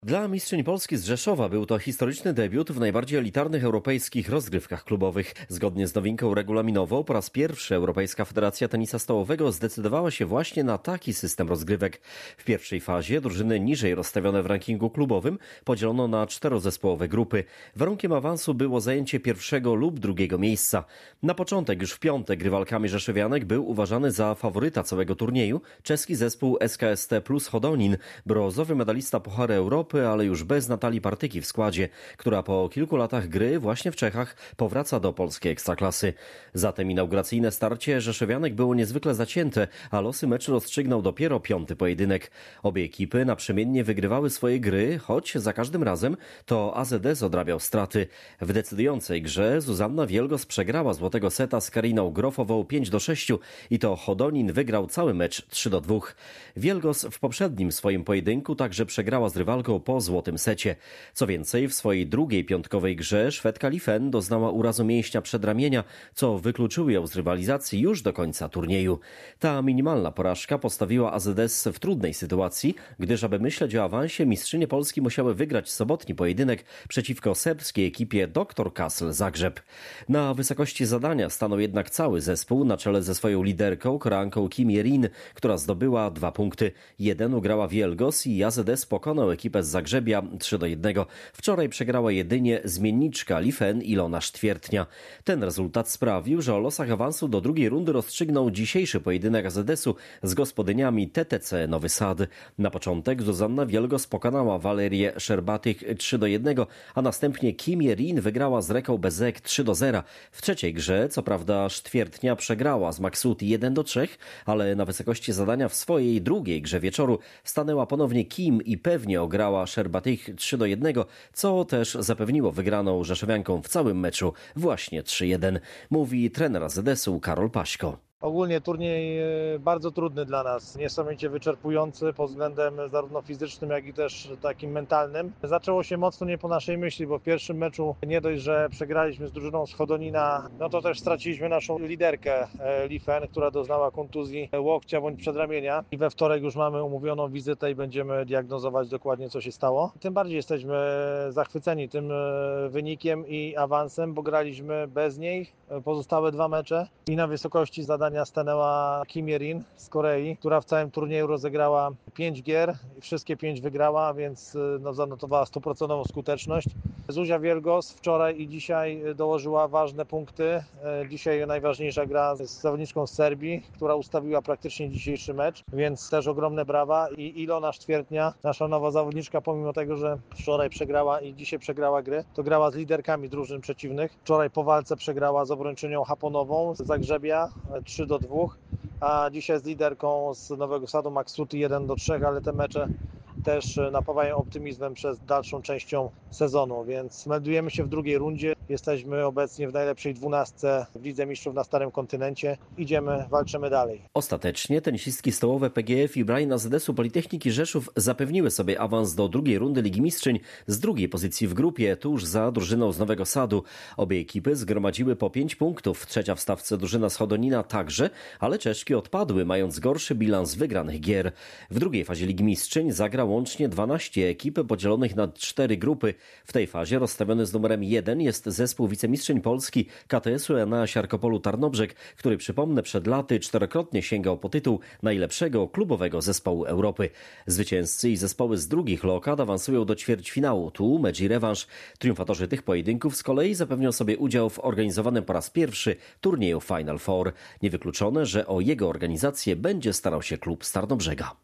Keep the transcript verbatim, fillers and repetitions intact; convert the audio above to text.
Dla mistrzyń Polski z Rzeszowa był to historyczny debiut w najbardziej elitarnych europejskich rozgrywkach klubowych. Zgodnie z nowinką regulaminową po raz pierwszy Europejska Federacja Tenisa Stołowego zdecydowała się właśnie na taki system rozgrywek. W pierwszej fazie drużyny niżej rozstawione w rankingu klubowym podzielono na czterozespołowe grupy. Warunkiem awansu było zajęcie pierwszego lub drugiego miejsca. Na początek, już w piątek, rywalkami rzeszowianek był uważany za faworyta całego turnieju czeski zespół S K S T plus Hodonin, brązowy medalista Pucharu Europy, ale już bez Natalii Partyki w składzie, która po kilku latach gry właśnie w Czechach powraca do polskiej ekstraklasy. Zatem inauguracyjne starcie rzeszowianek było niezwykle zacięte, a losy meczu rozstrzygnął dopiero piąty pojedynek. Obie ekipy naprzemiennie wygrywały swoje gry, choć za każdym razem to A Z S odrabiał straty. W decydującej grze Zuzanna Wielgos przegrała złotego seta z Kariną Grofową pięć do sześciu i to Hodonin wygrał cały mecz trzy do dwóch. Wielgos w poprzednim swoim pojedynku także przegrała z rywalką po złotym secie. Co więcej, w swojej drugiej piątkowej grze Szwedka Li Fen doznała urazu mięśnia przedramienia, co wykluczyło ją z rywalizacji już do końca turnieju. Ta minimalna porażka postawiła A Z S w trudnej sytuacji, gdyż aby myśleć o awansie, mistrzynie Polski musiały wygrać sobotni pojedynek przeciwko serbskiej ekipie doktor Kassel Zagrzeb. Na wysokości zadania stanął jednak cały zespół na czele ze swoją liderką, Koreanką Kim Ye-rin, która zdobyła dwa punkty. Jeden ugrała Wielgos i A Z S pokonał ekipę z Zagrzebia trzy do jednego. Wczoraj przegrała jedynie zmienniczka Li Fen Ilona Sztwiertnia. Ten rezultat sprawił, że o losach awansu do drugiej rundy rozstrzygnął dzisiejszy pojedynek A Z S-u z gospodyniami T T C Nowy Sad. Na początek Zuzanna Wielgos pokonała Walerię Szerbatych trzy do jednego, a następnie Kim Ye-rin wygrała z Reką Bezek trzy do zera. W trzeciej grze, co prawda, Sztwiertnia przegrała z Maksuti jeden do trzech, ale na wysokości zadania w swojej drugiej grze wieczoru stanęła ponownie Kim i pewnie ograła Szerbatych trzy do jednego, co też zapewniło wygraną rzeszowianką w całym meczu właśnie trzy jeden, mówi trener A Z S-u Karol Paśko. Ogólnie turniej bardzo trudny dla nas, niesamowicie wyczerpujący pod względem zarówno fizycznym, jak i też takim mentalnym. Zaczęło się mocno nie po naszej myśli, bo w pierwszym meczu nie dość, że przegraliśmy z drużyną z Hodonina, no to też straciliśmy naszą liderkę Li Fen, która doznała kontuzji łokcia bądź przedramienia. I we wtorek już mamy umówioną wizytę i będziemy diagnozować dokładnie, co się stało. Tym bardziej jesteśmy zachwyceni tym wynikiem i awansem, bo graliśmy bez niej pozostałe dwa mecze i na wysokości zadania stanęła Kim Ye-rin z Korei, która w całym turnieju rozegrała pięć gier i wszystkie pięć wygrała, więc no, zanotowała stuprocentową skuteczność. Zuzia Wielgos wczoraj i dzisiaj dołożyła ważne punkty. Dzisiaj najważniejsza gra z zawodniczką z Serbii, która ustawiła praktycznie dzisiejszy mecz, więc też ogromne brawa. I Ilona Sztwiertnia, nasza nowa zawodniczka, pomimo tego, że wczoraj przegrała i dzisiaj przegrała gry, to grała z liderkami drużyn przeciwnych. Wczoraj po walce przegrała z obrończynią Haponową z Zagrzebia trzy do dwóch, a dzisiaj z liderką z Nowego Sadu Maksuti jeden do trzech, ale te mecze też napawają optymizmem przez dalszą częścią sezonu, więc meldujemy się w drugiej rundzie. Jesteśmy obecnie w najlepszej dwunastce w Lidze Mistrzów na Starym Kontynencie. Idziemy, walczymy dalej. Ostatecznie tenisistki stołowe P G F i Brain A Z S-u Politechniki Rzeszów zapewniły sobie awans do drugiej rundy Ligi Mistrzyń z drugiej pozycji w grupie, tuż za drużyną z Nowego Sadu. Obie ekipy zgromadziły po pięć punktów. Trzecia w stawce drużyna z Hodonina także, ale Czeszki odpadły, mając gorszy bilans wygranych gier. W drugiej fazie Ligi Mistrzyń zagra łącznie dwanaście ekip podzielonych na cztery grupy. W tej fazie rozstawiony z numerem jeden jest zespół wicemistrzyń Polski K T S-u Enea Siarkopolu Tarnobrzeg, który, przypomnę, przed laty czterokrotnie sięgał po tytuł najlepszego klubowego zespołu Europy. Zwycięzcy i zespoły z drugich lokad awansują do ćwierćfinału. Tu mecz i rewanż. Triumfatorzy tych pojedynków z kolei zapewnią sobie udział w organizowanym po raz pierwszy turnieju Final Four. Niewykluczone, że o jego organizację będzie starał się klub z Tarnobrzega.